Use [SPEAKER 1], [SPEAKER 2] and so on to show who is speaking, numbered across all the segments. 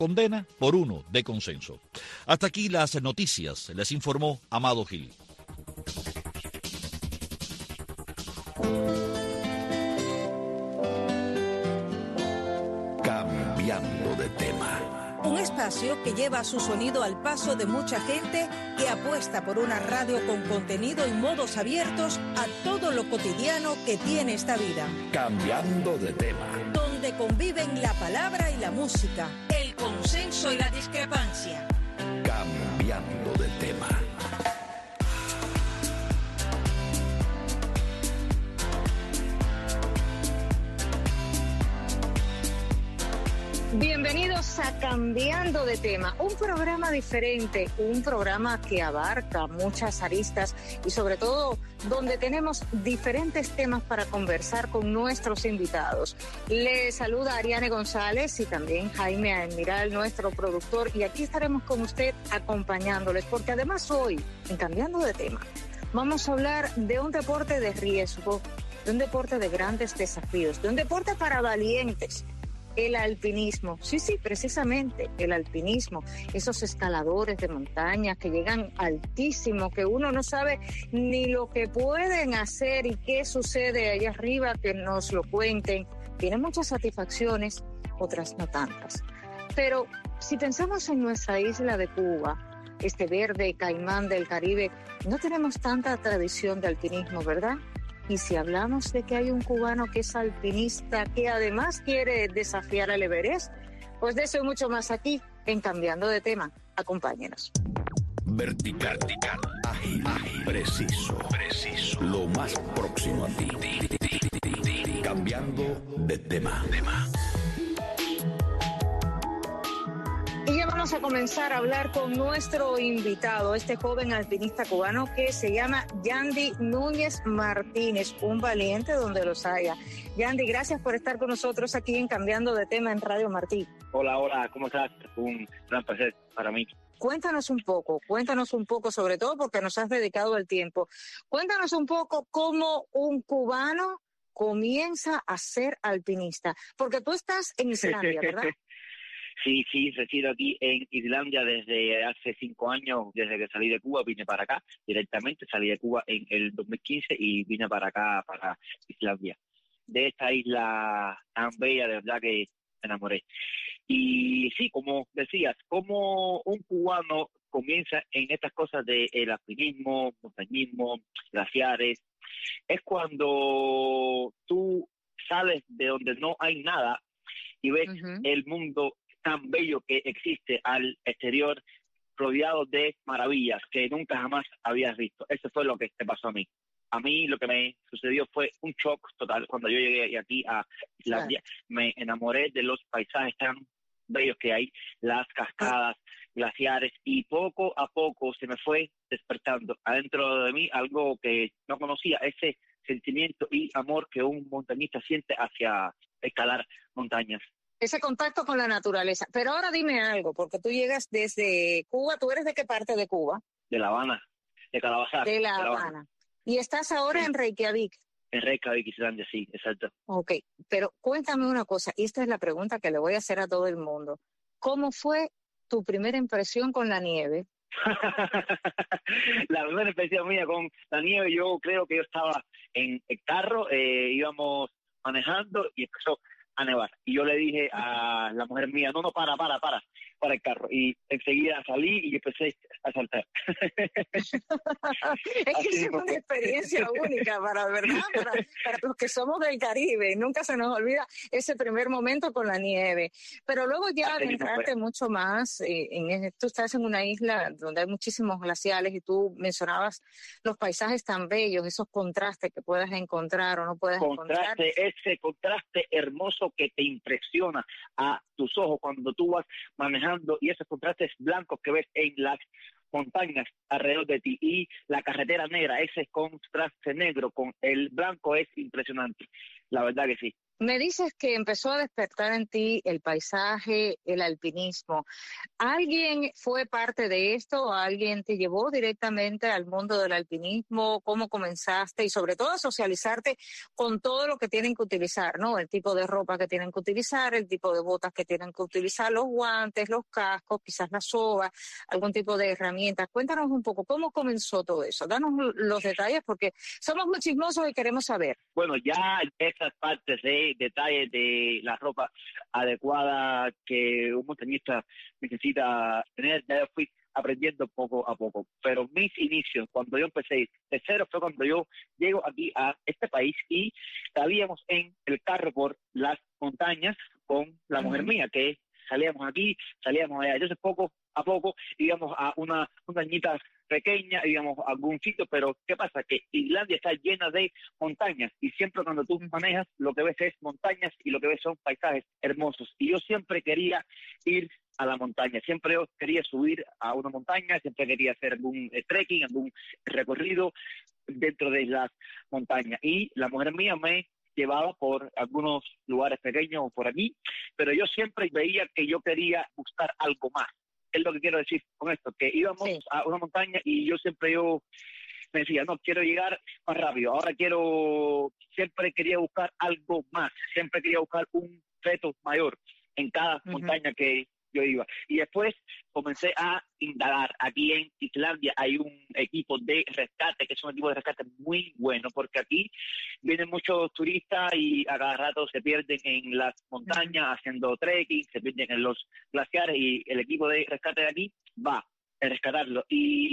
[SPEAKER 1] condena por 1 de consenso. Hasta aquí las noticias. Les informó Amado Gil.
[SPEAKER 2] Cambiando de tema.
[SPEAKER 3] Un espacio que lleva su sonido al paso de mucha gente que apuesta por una radio con contenido y modos abiertos a todo lo cotidiano que tiene esta vida.
[SPEAKER 2] Cambiando de tema.
[SPEAKER 3] Donde conviven la palabra y la música, el consenso y la discrepancia.
[SPEAKER 2] Cambiando de tema.
[SPEAKER 4] Bienvenidos a Cambiando de Tema, un programa diferente, un programa que abarca muchas aristas y sobre todo donde tenemos diferentes temas para conversar con nuestros invitados. Les saluda Ariane González y también Jaime Admiral, nuestro productor, y aquí estaremos con usted acompañándoles, porque además hoy, en Cambiando de Tema, vamos a hablar de un deporte de riesgo, de un deporte de grandes desafíos, de un deporte para valientes. El alpinismo, sí, precisamente el alpinismo, esos escaladores de montaña que llegan altísimo, que uno no sabe ni lo que pueden hacer y qué sucede allá arriba, que nos lo cuenten. Tienen muchas satisfacciones, otras no tantas. Pero si pensamos en nuestra isla de Cuba, este verde caimán del Caribe, no tenemos tanta tradición de alpinismo, ¿verdad? Y si hablamos de que hay un cubano que es alpinista, que además quiere desafiar al Everest, pues de eso y mucho más aquí, en Cambiando de Tema. Acompáñenos.
[SPEAKER 2] Vertical, ágil, preciso, lo más próximo a ti. Cambiando de tema.
[SPEAKER 4] Y ya vamos a comenzar a hablar con nuestro invitado, este joven alpinista cubano que se llama Yandy Núñez Martínez, un valiente donde los haya. Yandy, gracias por estar con nosotros aquí en Cambiando de Tema en Radio Martí.
[SPEAKER 5] Hola, ¿cómo estás? Un gran placer para mí.
[SPEAKER 4] Cuéntanos un poco, sobre todo porque nos has dedicado el tiempo. Cuéntanos un poco cómo un cubano comienza a ser alpinista, porque tú estás en Islandia, ¿verdad?
[SPEAKER 5] Sí, resido aquí en Islandia desde hace 5 años, desde que salí de Cuba vine para acá directamente, salí de Cuba en el 2015 y vine para acá, para Islandia. De esta isla tan bella, de verdad que me enamoré. Y sí, como decías, como un cubano comienza en estas cosas del alpinismo, montañismo, glaciares, es cuando tú sales de donde no hay nada y ves el mundo tan bello que existe al exterior, rodeado de maravillas que nunca jamás habías visto. Eso fue lo que te pasó a mí. A mí lo que me sucedió fue un shock total. Cuando yo llegué aquí a Islandia, me enamoré de los paisajes tan bellos que hay, las cascadas, glaciares, y poco a poco se me fue despertando adentro de mí algo que no conocía, ese sentimiento y amor que un montañista siente hacia escalar montañas.
[SPEAKER 4] Ese contacto con la naturaleza. Pero ahora dime algo, porque tú llegas desde Cuba. ¿Tú eres de qué parte de Cuba?
[SPEAKER 5] De La Habana, de Calabazar.
[SPEAKER 4] De La Habana. Y estás ahora en Reykjavik.
[SPEAKER 5] En Reykjavik, Islandia, sí, exacto.
[SPEAKER 4] Ok, pero cuéntame una cosa, y esta es la pregunta que le voy a hacer a todo el mundo. ¿Cómo fue tu primera impresión con la nieve?
[SPEAKER 5] La primera impresión mía con la nieve, yo creo que yo estaba en el carro, íbamos manejando y empezó a nevar. Y yo le dije a la mujer mía, no, para el carro. Y enseguida salí y empecé a saltar.
[SPEAKER 4] Es que es una experiencia única, para los que somos del Caribe. Nunca se nos olvida ese primer momento con la nieve. Pero luego ya adentraste mucho más. Tú estás en una isla donde hay muchísimos glaciales y tú mencionabas los paisajes tan bellos, esos contrastes que puedas encontrar o no puedas encontrar.
[SPEAKER 5] Ese contraste hermoso que te impresiona a tus ojos cuando tú vas manejando, y esos contrastes blancos que ves en las montañas alrededor de ti y la carretera negra, ese contraste negro con el blanco es impresionante, la verdad que sí.
[SPEAKER 4] Me dices que empezó a despertar en ti el paisaje, el alpinismo. ¿Alguien fue parte de esto? ¿Alguien te llevó directamente al mundo del alpinismo? ¿Cómo comenzaste? Y sobre todo a socializarte con todo lo que tienen que utilizar, ¿no? El tipo de ropa que tienen que utilizar, el tipo de botas que tienen que utilizar, los guantes, los cascos, quizás la soga, algún tipo de herramientas. Cuéntanos un poco, ¿cómo comenzó todo eso? Danos los detalles porque somos muy chismosos y queremos saber.
[SPEAKER 5] Bueno, ya esas partes de detalles de la ropa adecuada que un montañista necesita tener, ya fui aprendiendo poco a poco. Pero mis inicios, cuando yo empecé de cero, fue cuando yo llego aquí a este país y salíamos en el carro por las montañas con la mujer mía, que salíamos aquí, salíamos allá. Entonces, poco a poco íbamos a una montañita pequeña, íbamos a algún sitio, pero ¿qué pasa? Que Islandia está llena de montañas y siempre cuando tú manejas lo que ves es montañas y lo que ves son paisajes hermosos. Y yo siempre quería ir a la montaña, siempre yo quería subir a una montaña, siempre quería hacer algún trekking, algún recorrido dentro de las montañas. Y la mujer mía me llevaba por algunos lugares pequeños por aquí, pero yo siempre veía que yo quería buscar algo más. Es lo que quiero decir con esto, que íbamos a una montaña y yo me decía, no, quiero llegar más rápido, siempre quería buscar algo más, siempre quería buscar un reto mayor en cada montaña que yo iba. Y después comencé a indagar. Aquí en Islandia hay un equipo de rescate, que es un equipo de rescate muy bueno, porque aquí vienen muchos turistas y a cada rato se pierden en las montañas haciendo trekking, se pierden en los glaciares y el equipo de rescate de aquí va a rescatarlo.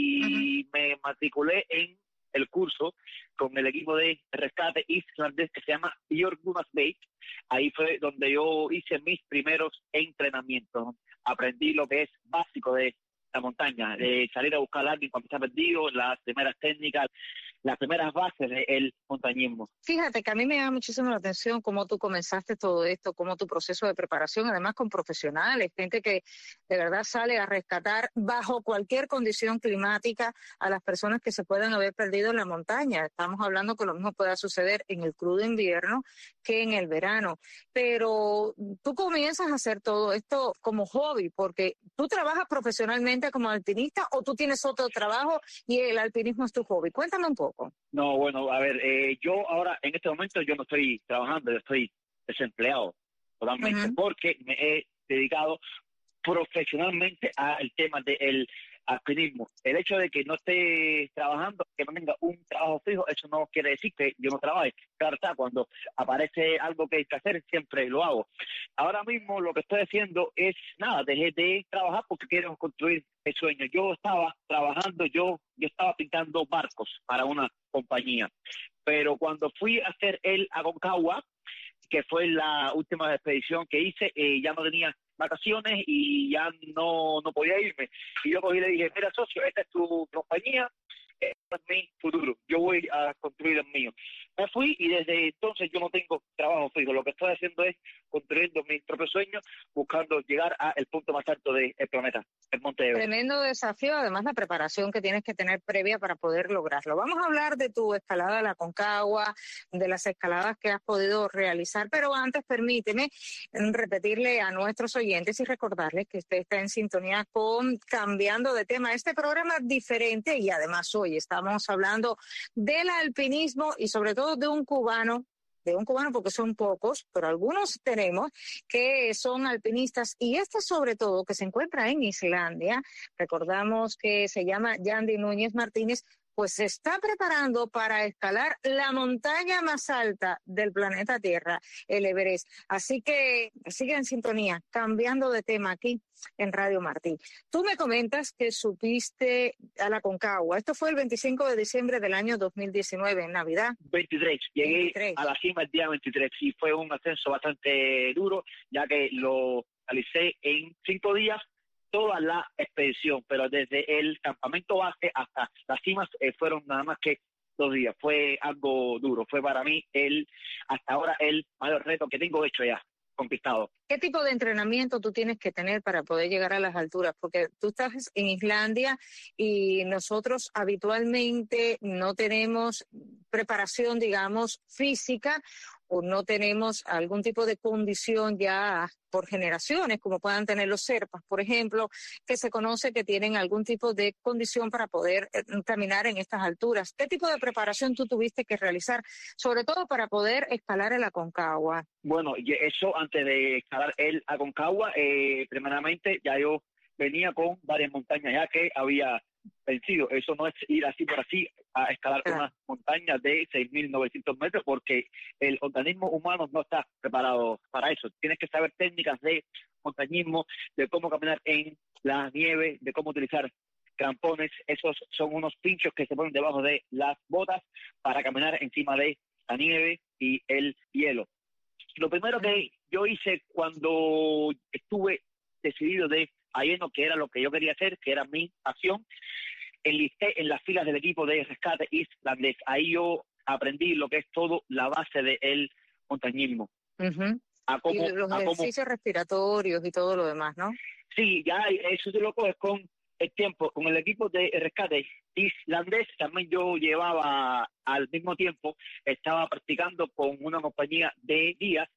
[SPEAKER 5] Y me matriculé en el curso con el equipo de rescate islandés que se llama Björgunarsveit. Ahí fue donde yo hice mis primeros entrenamientos. Aprendí lo que es básico de la montaña, de salir a buscar a alguien cuando está perdido, las primeras técnicas, las primeras bases del montañismo.
[SPEAKER 4] Fíjate que a mí me llama muchísimo la atención cómo tú comenzaste todo esto, cómo tu proceso de preparación, además con profesionales, gente que de verdad sale a rescatar bajo cualquier condición climática a las personas que se puedan haber perdido en la montaña. Estamos hablando que lo mismo pueda suceder en el crudo invierno que en el verano. Pero tú comienzas a hacer todo esto como hobby, porque tú trabajas profesionalmente como alpinista o tú tienes otro trabajo y el alpinismo es tu hobby. Cuéntame un poco.
[SPEAKER 5] No, bueno, a ver, yo ahora en este momento yo no estoy trabajando, yo estoy desempleado totalmente porque me he dedicado profesionalmente al tema del alpinismo. El hecho de que no esté trabajando, que no tenga un trabajo fijo, eso no quiere decir que yo no trabaje. Claro está, cuando aparece algo que hay que hacer, siempre lo hago. Ahora mismo lo que estoy haciendo es, dejé de trabajar porque quiero construir el sueño. Yo estaba trabajando, yo estaba pintando barcos para una compañía, pero cuando fui a hacer el Aconcagua, que fue la última expedición que hice, ya no tenía vacaciones y ya no podía irme. Y yo cogí y le dije, mira, socio, esta es tu compañía, este es mi futuro, yo voy a construir el mío. Me fui y desde entonces yo no tengo trabajo fijo. Lo que estoy haciendo es construyendo mis propios sueños, buscando llegar al punto más alto del planeta, el Monte Everest.
[SPEAKER 4] Tremendo desafío, además la preparación que tienes que tener previa para poder lograrlo. Vamos a hablar de tu escalada a la Aconcagua, de las escaladas que has podido realizar, pero antes permíteme repetirle a nuestros oyentes y recordarles que usted está en sintonía con Cambiando de Tema, este programa diferente, y además hoy estamos hablando del alpinismo y sobre todo de un cubano porque son pocos, pero algunos tenemos que son alpinistas y este sobre todo que se encuentra en Islandia, recordamos que se llama Yandy Núñez Martínez, pues se está preparando para escalar la montaña más alta del planeta Tierra, el Everest. Así que sigue en sintonía, Cambiando de Tema aquí en Radio Martí. Tú me comentas que subiste a la Aconcagua. Esto fue el 25 de diciembre del año 2019, en Navidad.
[SPEAKER 5] 23. Llegué a la cima el día 23 y fue un ascenso bastante duro, ya que lo realicé en 5 días, toda la expedición, pero desde el campamento base hasta las cimas fueron nada más que 2 días. Fue algo duro, fue para mí hasta ahora el mayor reto que tengo hecho ya, conquistado.
[SPEAKER 4] ¿Qué tipo de entrenamiento tú tienes que tener para poder llegar a las alturas? Porque tú estás en Islandia y nosotros habitualmente no tenemos preparación, digamos, física, o no tenemos algún tipo de condición ya por generaciones, como puedan tener los Sherpas, por ejemplo, que se conoce que tienen algún tipo de condición para poder caminar en estas alturas. ¿Qué tipo de preparación tú tuviste que realizar, sobre todo para poder escalar el Aconcagua?
[SPEAKER 5] Bueno, eso antes de escalar el Aconcagua, primeramente ya yo venía con varias montañas ya que había vencido. Eso no es ir así por así a escalar unas montañas de 6.900 metros, porque el organismo humano no está preparado para eso. Tienes que saber técnicas de montañismo, de cómo caminar en la nieve, de cómo utilizar crampones. Esos son unos pinchos que se ponen debajo de las botas para caminar encima de la nieve y el hielo. Lo primero que yo hice cuando estuve decidido de a lleno que era lo que yo quería hacer, que era mi pasión, enlisté en las filas del equipo de rescate islandés. Ahí yo aprendí lo que es todo la base del montañismo.
[SPEAKER 4] Uh-huh. Y los ejercicios respiratorios y todo lo demás, ¿no?
[SPEAKER 5] Sí, ya eso te lo coges con el tiempo. Con el equipo de rescate islandés también yo llevaba al mismo tiempo, estaba practicando con una compañía de guías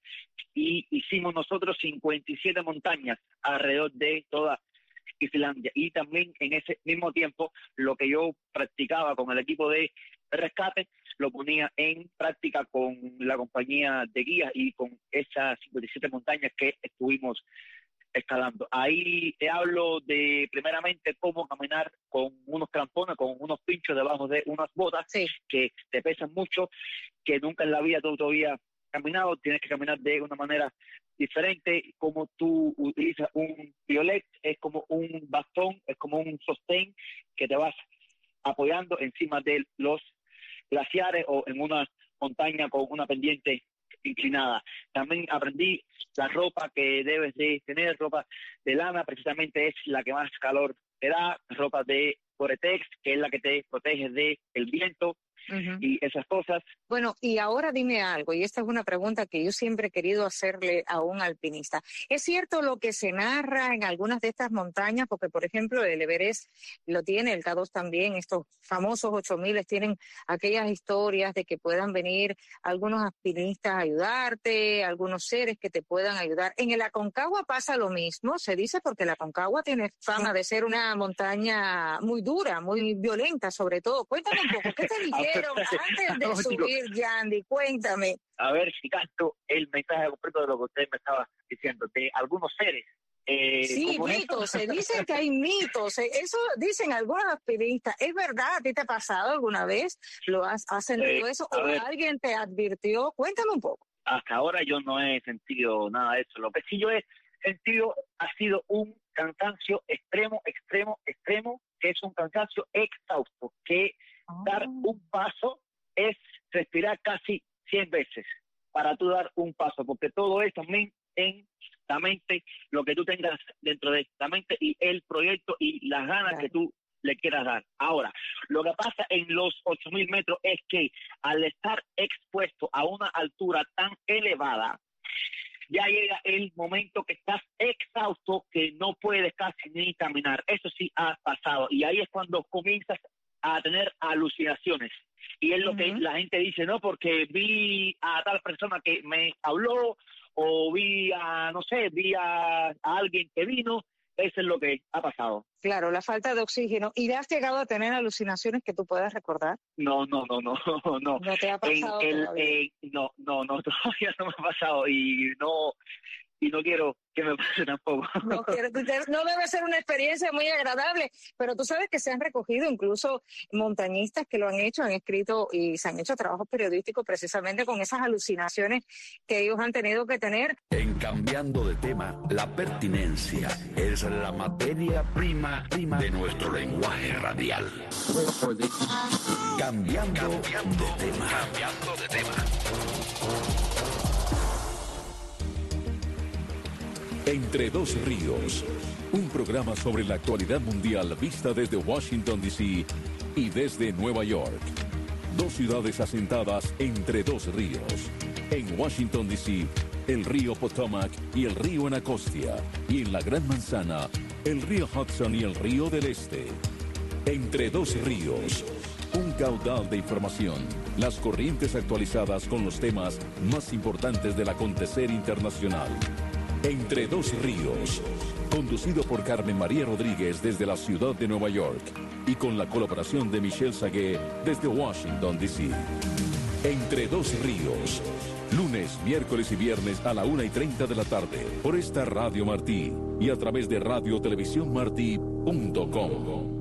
[SPEAKER 5] y hicimos nosotros 57 montañas alrededor de toda Islandia. Y también en ese mismo tiempo lo que yo practicaba con el equipo de rescate lo ponía en práctica con la compañía de guías y con esas 57 montañas que estuvimos escalando. Ahí te hablo de primeramente cómo caminar con unos crampones, con unos pinchos debajo de unas botas que te pesan mucho, que nunca en la vida tú todavía caminado, tienes que caminar de una manera diferente. Como tú utilizas un piolet, es como un bastón, es como un sostén que te vas apoyando encima de los glaciares o en una montaña con una pendiente inclinada. También aprendí la ropa que debes de tener, ropa de lana, precisamente es la que más calor te da, ropa de Gore-Tex, que es la que te protege del viento. Uh-huh. Y esas cosas.
[SPEAKER 4] Bueno, y ahora dime algo, y esta es una pregunta que yo siempre he querido hacerle a un alpinista. ¿Es cierto lo que se narra en algunas de estas montañas? Porque, por ejemplo, el Everest lo tiene, el K2 también, estos famosos 8000 tienen aquellas historias de que puedan venir algunos alpinistas a ayudarte, algunos seres que te puedan ayudar. En el Aconcagua pasa lo mismo, se dice, porque el Aconcagua tiene fama de ser una montaña muy dura, muy violenta, sobre todo. Cuéntame un poco, ¿qué te dijeron antes de subir, Yandy? Cuéntame.
[SPEAKER 5] A ver si canto el mensaje completo de lo que usted me estaba diciendo, de algunos seres.
[SPEAKER 4] Sí, mitos, se dicen que hay mitos, eso dicen algunos alpinistas. ¿Es verdad? ¿A ti te ha pasado alguna vez? ¿Lo has sentido eso? ¿O alguien te advirtió? Cuéntame un poco.
[SPEAKER 5] Hasta ahora yo no he sentido nada de eso. Lo que sí yo he sentido ha sido un cansancio extremo, que es un cansancio exhausto, que dar un paso es respirar casi 100 veces para tú dar un paso, porque todo es también en la mente, lo que tú tengas dentro de la mente y el proyecto y las ganas que tú le quieras dar. Ahora, lo que pasa en los 8.000 metros es que al estar expuesto a una altura tan elevada, ya llega el momento que estás exhausto, que no puedes casi ni caminar. Eso sí ha pasado. Y ahí es cuando comienzas a tener alucinaciones. Y es lo que la gente dice, ¿no? Porque vi a tal persona que me habló, o vi a alguien que vino. Eso es lo que ha pasado.
[SPEAKER 4] Claro, la falta de oxígeno. ¿Y has llegado a tener alucinaciones que tú puedas recordar?
[SPEAKER 5] No.
[SPEAKER 4] ¿No te ha pasado todavía?
[SPEAKER 5] No, todavía no me ha pasado y no quiero que me pase tampoco.
[SPEAKER 4] No debe ser una experiencia muy agradable, pero tú sabes que se han recogido incluso montañistas que lo han hecho, han escrito y se han hecho trabajos periodísticos precisamente con esas alucinaciones que ellos han tenido que tener.
[SPEAKER 2] En Cambiando de Tema, la pertinencia es la materia prima de nuestro lenguaje radial. Cambiando de tema.
[SPEAKER 6] Entre dos ríos, un programa sobre la actualidad mundial vista desde Washington, D.C. y desde Nueva York. Dos ciudades asentadas entre dos ríos. En Washington, D.C., el río Potomac y el río Anacostia, y en la Gran Manzana, el río Hudson y el río del Este. Entre Dos Ríos, un caudal de información, las corrientes actualizadas con los temas más importantes del acontecer internacional. Entre Dos Ríos, conducido por Carmen María Rodríguez desde la ciudad de Nueva York y con la colaboración de Michelle Sagué desde Washington, D.C. Entre Dos Ríos, lunes, miércoles y viernes a la 1:30 de la tarde por esta Radio Martí y a través de radiotelevisiónmartí.com.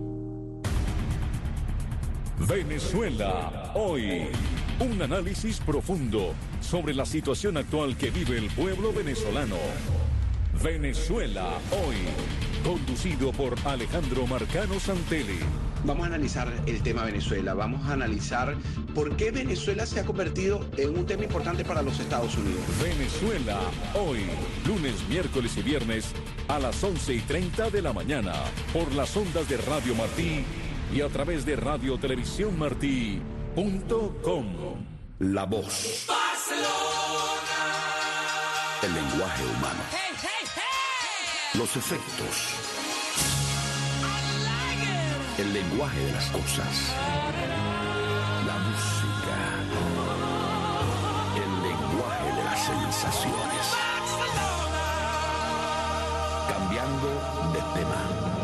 [SPEAKER 6] Venezuela hoy. Un análisis profundo sobre la situación actual que vive el pueblo venezolano. Venezuela hoy. Conducido por Alejandro Marcano Santelli.
[SPEAKER 7] Vamos a analizar el tema Venezuela. Vamos a analizar por qué Venezuela se ha convertido en un tema importante para los Estados Unidos.
[SPEAKER 6] Venezuela hoy. Lunes, miércoles y viernes a las 11:30 de la mañana. Por las ondas de Radio Martí y a través de radiotelevisiónmartí.com.
[SPEAKER 2] La voz. Barcelona. El lenguaje humano.
[SPEAKER 8] Hey, hey, hey.
[SPEAKER 2] Los efectos. El lenguaje de las cosas. La música. El lenguaje de las sensaciones. Cambiando de tema.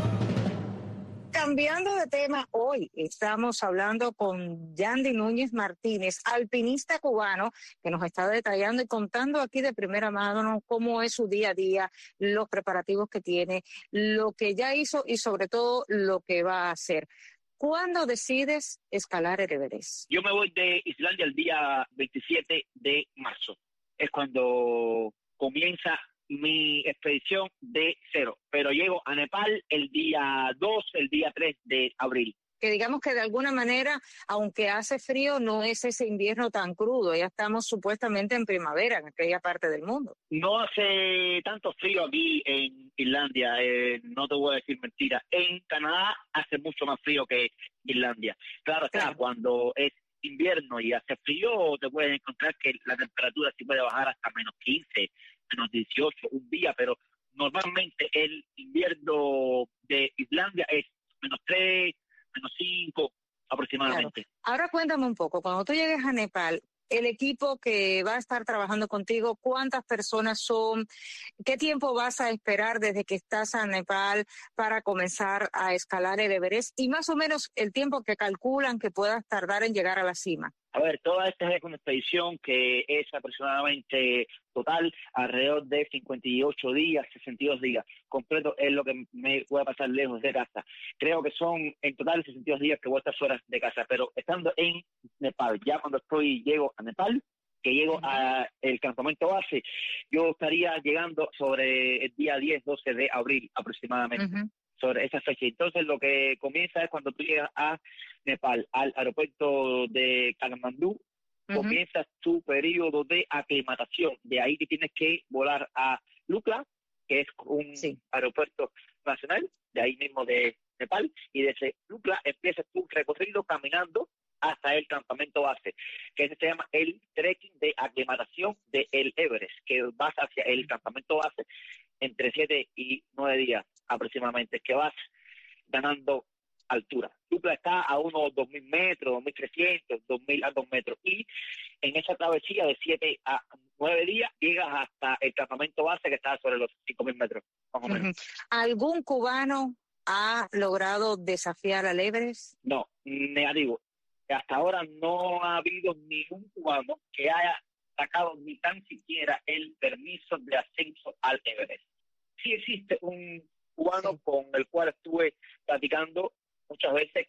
[SPEAKER 4] Cambiando de tema, hoy estamos hablando con Yandy Núñez Martínez, alpinista cubano, que nos está detallando y contando aquí de primera mano cómo es su día a día, los preparativos que tiene, lo que ya hizo y sobre todo lo que va a hacer. ¿Cuándo decides escalar el Everest?
[SPEAKER 5] Yo me voy de Islandia el día 27 de marzo. Es cuando comienza mi expedición de cero, pero llego a Nepal el día 2, el día 3 de abril.
[SPEAKER 4] Que digamos que de alguna manera, aunque hace frío, no es ese invierno tan crudo, ya estamos supuestamente en primavera en aquella parte del mundo.
[SPEAKER 5] No hace tanto frío aquí en Islandia, no te voy a decir mentira. En Canadá hace mucho más frío que Islandia. Claro está, cuando es invierno y hace frío, te puedes encontrar que la temperatura sí puede bajar hasta menos 15, menos 18 un día, pero normalmente el invierno de Islandia es menos 3, menos 5 aproximadamente.
[SPEAKER 4] Claro. Ahora cuéntame un poco, cuando tú llegues a Nepal, el equipo que va a estar trabajando contigo, ¿cuántas personas son? ¿Qué tiempo vas a esperar desde que estás en Nepal para comenzar a escalar el Everest? Y más o menos el tiempo que calculan que puedas tardar en llegar a la cima.
[SPEAKER 5] A ver, toda esta es una expedición que es aproximadamente total alrededor de 58 días, 62 días. Completo es lo que me voy a pasar lejos de casa. Creo que son en total 62 días que voy a estar fuera de casa, pero estando en Nepal, ya cuando llego a Nepal, que llego a el campamento base, yo estaría llegando sobre el día 10, 12 de abril aproximadamente. Sobre esa fecha. Entonces lo que comienza es cuando tú llegas a Nepal, al aeropuerto de Kathmandú, comienza tu periodo de aclimatación. De ahí que tienes que volar a Lukla, que es un aeropuerto nacional, de ahí mismo de Nepal, y desde Lukla empiezas tu recorrido caminando hasta el campamento base, que se llama el trekking de aclimatación del Everest, que vas hacia el campamento base entre 7 y 9 días aproximadamente, que vas ganando altura. Lukla está a unos 2.000 metros, 2.300, 2.000 a 2 metros, y en esa travesía de 7 a 9 días llegas hasta el campamento base, que está sobre los 5.000 metros, más o menos.
[SPEAKER 4] ¿Algún cubano ha logrado desafiar al Everest?
[SPEAKER 5] No, negativo. Hasta ahora no ha habido ningún cubano que haya sacado ni tan siquiera el permiso de ascenso al Everest. Sí existe un cubano con el cual estuve platicando muchas veces,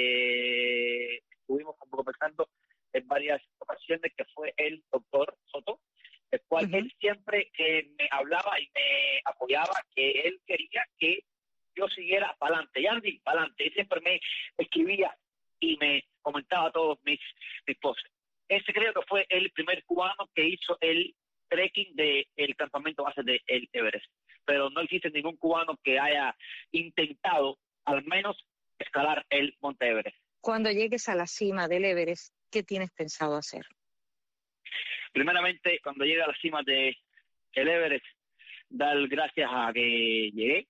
[SPEAKER 5] que estuvimos conversando en varias ocasiones, que fue el doctor Soto, el cual él siempre me hablaba y me apoyaba, que él quería que yo siguiera para adelante, Yandy, para adelante. Y siempre me escribía y me comentaba a todos mis posts. Ese creo que fue el primer cubano que hizo el trekking del campamento base del Everest. Pero no existe ningún cubano que haya intentado al menos escalar el Monte Everest.
[SPEAKER 4] Cuando llegues a la cima del Everest, ¿qué tienes pensado hacer?
[SPEAKER 5] Primeramente, cuando llegue a la cima del el Everest, dar gracias a que llegué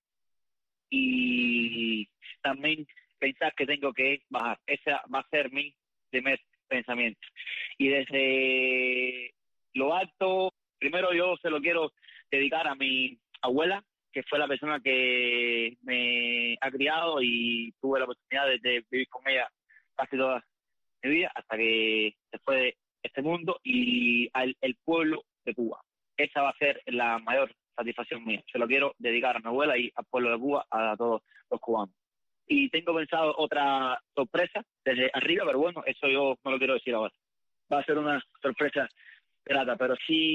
[SPEAKER 5] y también pensar que tengo que bajar. Ese va a ser mi primer pensamiento. Y desde lo alto, primero yo se lo quiero dedicar a mi abuela, que fue la persona que me ha criado y tuve la oportunidad de vivir con ella casi toda mi vida hasta que se fue de este mundo, y al el pueblo de Cuba. Esa va a ser la mayor satisfacción mía. Se lo quiero dedicar a mi abuela y al pueblo de Cuba, a todos los cubanos. Y tengo pensado otra sorpresa desde arriba, pero bueno, eso yo no lo quiero decir ahora. Va a ser una sorpresa grata, pero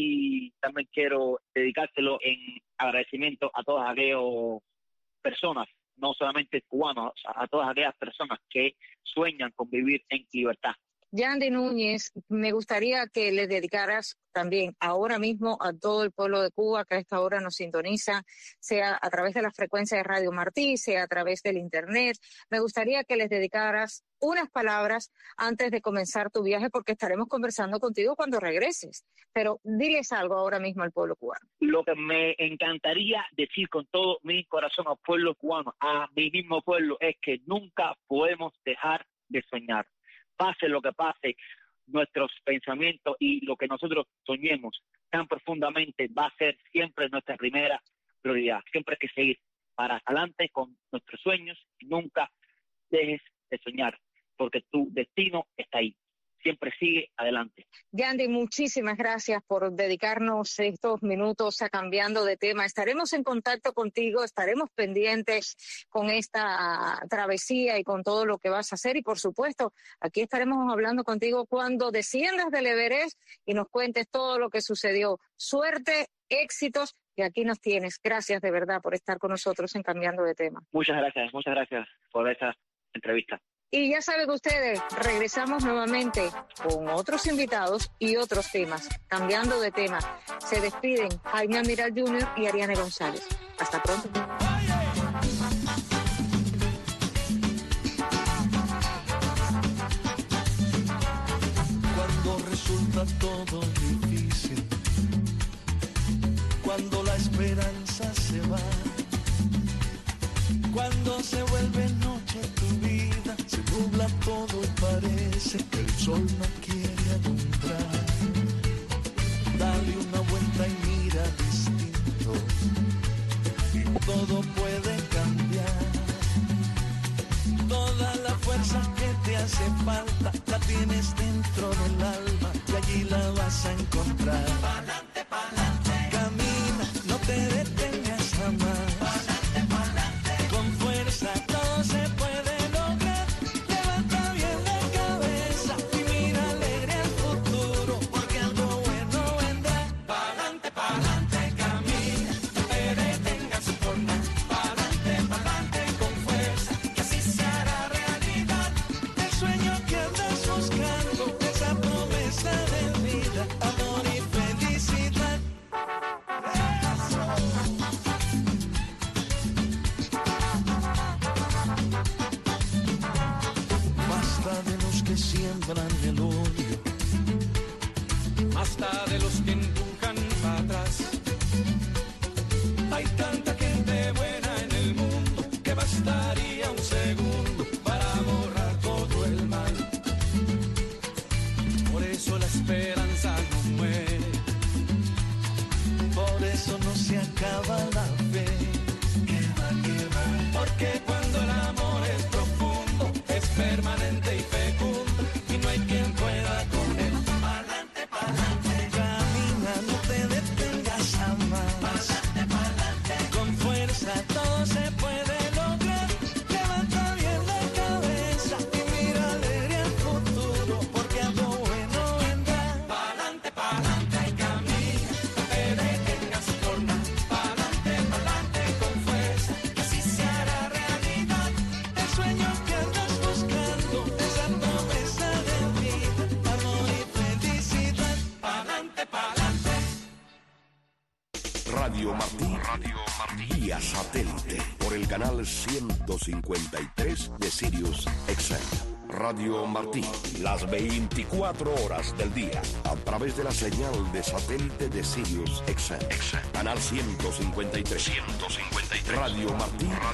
[SPEAKER 5] sí también quiero dedicárselo en agradecimiento a todas aquellas personas, no solamente cubanos, a todas aquellas personas que sueñan con vivir en libertad.
[SPEAKER 4] Yandy Núñez, me gustaría que le dedicaras también ahora mismo a todo el pueblo de Cuba que a esta hora nos sintoniza, sea a través de la frecuencia de Radio Martí, sea a través del internet. Me gustaría que les dedicaras unas palabras antes de comenzar tu viaje, porque estaremos conversando contigo cuando regreses. Pero diles algo ahora mismo al pueblo cubano.
[SPEAKER 5] Lo que me encantaría decir con todo mi corazón al pueblo cubano, a mi mismo pueblo, es que nunca podemos dejar de soñar. Pase lo que pase, nuestros pensamientos y lo que nosotros soñemos tan profundamente va a ser siempre nuestra primera prioridad. Siempre hay que seguir para adelante con nuestros sueños y nunca dejes de soñar, porque tu destino está ahí. Siempre sigue adelante.
[SPEAKER 4] Yandy, muchísimas gracias por dedicarnos estos minutos a Cambiando de Tema. Estaremos en contacto contigo, estaremos pendientes con esta travesía y con todo lo que vas a hacer. Y por supuesto, aquí estaremos hablando contigo cuando desciendas del Everest y nos cuentes todo lo que sucedió. Suerte, éxitos, y aquí nos tienes. Gracias de verdad por estar con nosotros en Cambiando de Tema.
[SPEAKER 5] Muchas gracias por esta entrevista.
[SPEAKER 4] Y ya saben ustedes, regresamos nuevamente con otros invitados y otros temas. Cambiando de tema, se despiden Jaime Amiral Jr. y Ariane González. Hasta pronto.
[SPEAKER 9] Cuando resulta todo difícil, cuando la esperanza se va, cuando se vuelve noche tu vida, se nubla todo y parece que el sol no quiere alumbrar. Dale una vuelta y mira distinto, todo puede cambiar. Toda la fuerza que te hace falta la tienes dentro del alma y allí la vas a encontrar. Pa'lante, pa'lante. Camina, no te detengas jamás. Todo se puede lograr, levanta bien la cabeza y mira alegre al futuro, porque algo bueno vendrá. Pa'lante, pa'lante, camina, no te detengas por nada. Pa'lante, con fuerza, que así se hará realidad. El sueño que andas buscando, esa promesa de vida, amor y felicidad. Siembran el odio, hasta de los que empujan para atrás. Hay tanta gente buena en el mundo que bastaría un segundo para borrar todo el mal. Por eso la esperanza no muere, por eso no se acaba la fe. Que va, porque cuando el amor es profundo, es permanente y fecundo. No hay quien pueda con él. Pa'lante, pa'lante. Camina, no te detengas jamás. Pa'lante, pa'lante. Con fuerza todo se puede lograr. Levanta bien la cabeza y mira alegre al futuro, porque algo bueno vendrá. Pa'lante, pa'lante, camina, no te detengas por nada. Pa'lante, pa'lante, con fuerza, que así se hará realidad.
[SPEAKER 2] Radio Martí vía satélite por el canal 153 de Sirius XM. Radio Martí, las 24 horas del día, a través de la señal de satélite de Sirius XM. Canal 153. Radio Martí.